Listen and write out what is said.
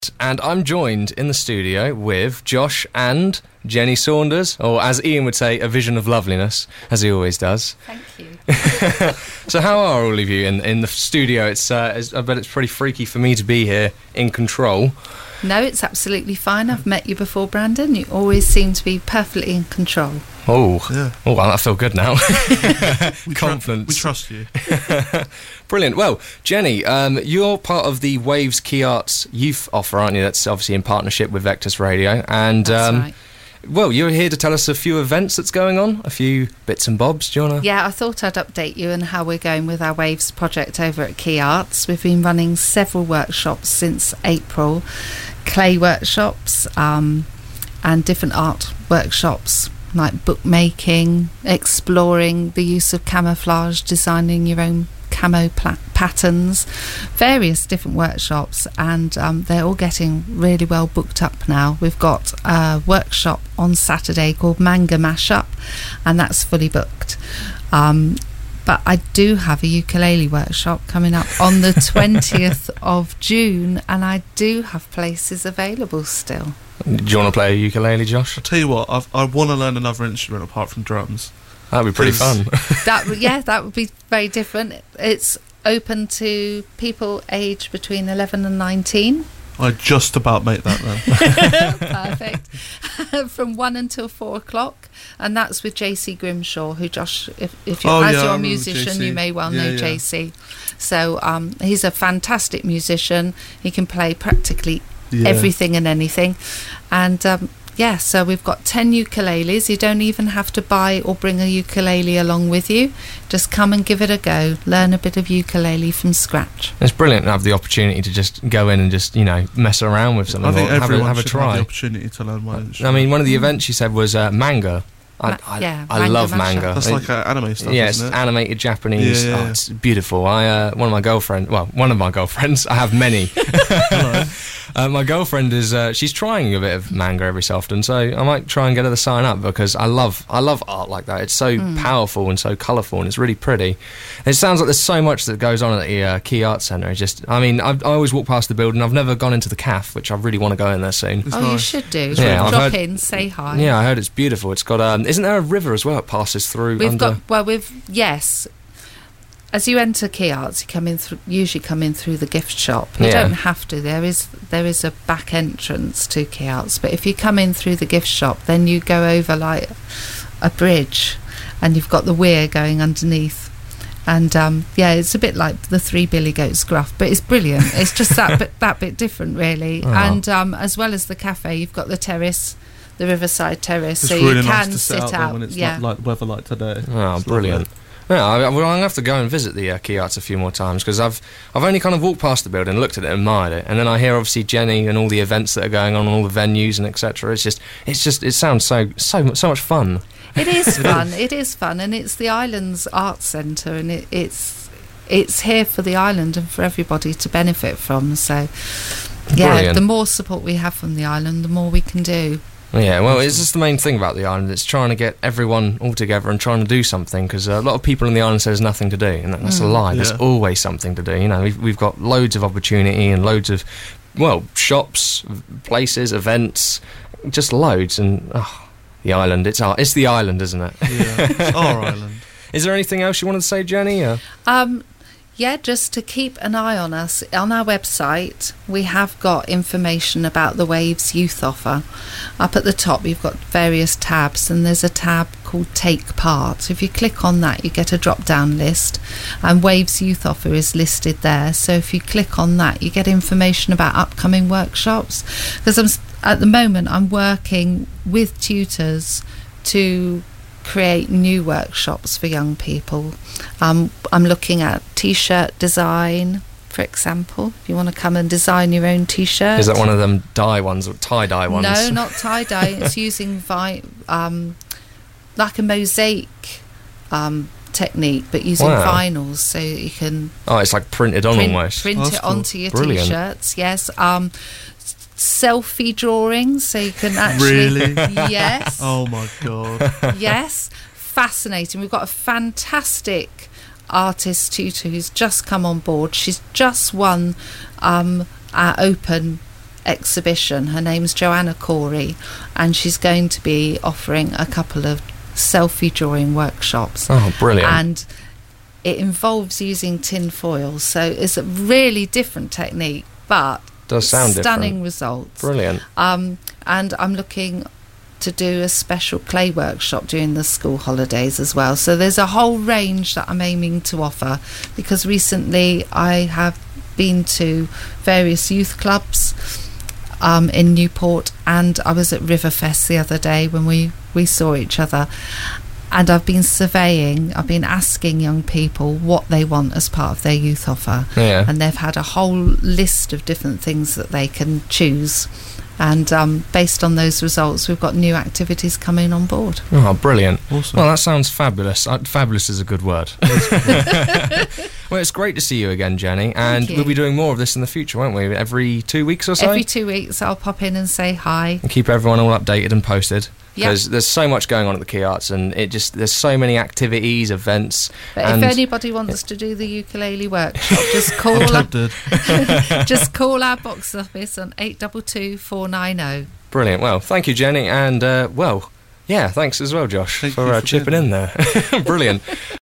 And I'm joined in the studio with Josh and Jenny Saunders, or as Ian would say, a vision of loveliness, as he always does. Thank you. So how are all of you in the studio? I bet it's pretty freaky for me to be here in control. No, it's absolutely fine. I've met you before, Brandon. You always seem to be perfectly in control. Oh, yeah. Oh, well, I feel good now. Confidence. We trust you. Brilliant. Well, Jenny, you're part of the Waves Key Arts Youth Offer, aren't you? That's obviously in partnership with Vectus Radio. And That's right. Well, you're here to tell us a few events that's going on, a few bits and bobs. Do you want to? Yeah, I thought I'd update you on how we're going with our Waves project over at Key Arts. We've been running several workshops since April, clay workshops and different art workshops like bookmaking, exploring the use of camouflage, designing your own camo patterns, various different workshops, and they're all getting really well booked up now. We've got a workshop on Saturday called Manga Mashup, and that's fully booked. But I do have a ukulele workshop coming up on the 20th of June, and I do have places available still. Do you want to play a ukulele, Josh? I'll tell you what, I want to learn another instrument apart from drums. That'd be pretty fun. That would be very different. It's open to people aged between 11 and 19. I just about make that then. Perfect. From 1 until 4 o'clock, and that's with JC Grimshaw, who Josh, if you're a musician, JC. you may well know JC. So he's a fantastic musician. He can play practically everything and anything, and so we've got 10 ukuleles. You don't even have to buy or bring a ukulele along with you. Just come and give it a go. Learn a bit of ukulele from scratch. It's brilliant to have the opportunity to just go in and just, mess around with something. I think or everyone have a should try. have the opportunity to learn one instrument. I mean, one of the events you said was manga. I love manga. That's like anime stuff, yeah, isn't it's it? animated Japanese. Yeah. Oh, it's beautiful. One of my girlfriends, I have many. Hello. My girlfriend is she's trying a bit of manga every so often, so I might try and get her to sign up, because I love art like that. It's so powerful and so colourful, and it's really pretty. And it sounds like there's so much that goes on at the Key Arts Centre. It's just, I always walk past the building. I've never gone into the cafe, which I really want to go in there soon. It's You nice. should do. Yeah, Drop in, say hi. Yeah, I heard it's beautiful. It's got isn't there a river as well? It passes through. Yes. As you enter Key Arts, usually come in through the gift shop. You don't have to. There is a back entrance to Key Arts, but if you come in through the gift shop, then you go over like a bridge, and you've got the weir going underneath. And it's a bit like the Three Billy Goats Gruff, but it's brilliant. It's just that bit different, really. Oh. And as well as the cafe, you've got the terrace, the Riverside Terrace, It's so really you nice can to sit sit out when it's like weather like today. Oh, It's brilliant. lovely. Yeah, I'm going to have to go and visit the Key Arts a few more times, because I've only kind of walked past the building, looked at it, admired it, and then I hear obviously Jenny and all the events that are going on, all the venues and etc. It sounds so much fun. It is fun. It is fun, and it's the island's arts centre, and it's here for the island and for everybody to benefit from. So, Brilliant. The more support we have from the island, the more we can do. Yeah, well, it's just the main thing about the island. It's trying to get everyone all together and trying to do something, because a lot of people on the island say there's nothing to do, and that's a lie. There's always something to do. We've got loads of opportunity and loads of, shops, places, events, just loads. And the island, it's the island, isn't it? Yeah, it's our island. Is there anything else you wanted to say, Jenny? Just to keep an eye on us. On our website, we have got information about the Waves Youth Offer. Up at the top, you've got various tabs, and there's a tab called Take Part. If you click on that, you get a drop-down list, and Waves Youth Offer is listed there. So if you click on that, you get information about upcoming workshops. Because at the moment, I'm working with tutors to create new workshops for young people. I'm looking at t-shirt design, for example. If you want to come and design your own t-shirt. Is that one of them dye ones, or tie-dye ones? No, not tie-dye. It's using like a mosaic technique, but using vinyls, so you can... Oh, it's like printed on almost. Print it onto your Brilliant. t-shirts, yes. Selfie drawings, so you can actually... Really? Yes. Oh my god. Yes. Fascinating. We've got a fantastic artist tutor who's just come on board. She's just won our open exhibition. Her name's Joanna Corey, and she's going to be offering a couple of selfie drawing workshops. Oh, brilliant. And it involves using tin foil, so it's a really different technique, but does sound stunning different. results. Brilliant. And I'm looking to do a special clay workshop during the school holidays as well. So there's a whole range that I'm aiming to offer, because recently I have been to various youth clubs in Newport, and I was at Riverfest the other day when we saw each other, and I've been surveying, I've been asking young people what they want as part of their youth offer, and they've had a whole list of different things that they can choose. And based on those results, we've got new activities coming on board. Oh, brilliant. Awesome. Well, that sounds fabulous. Fabulous is a good word. Well, it's great to see you again, Jenny. And we'll be doing more of this in the future, won't we? Every 2 weeks or so? Every 2 weeks, I'll pop in and say hi. And keep everyone all updated and posted. Yep. Because there's so much going on at the Key Arts, and there's so many activities, events. But if anybody wants to do the ukulele workshop, just call just call our box office on 822 490. Brilliant. Well, thank you, Jenny, and thanks as well, Josh, for chipping in there. Brilliant.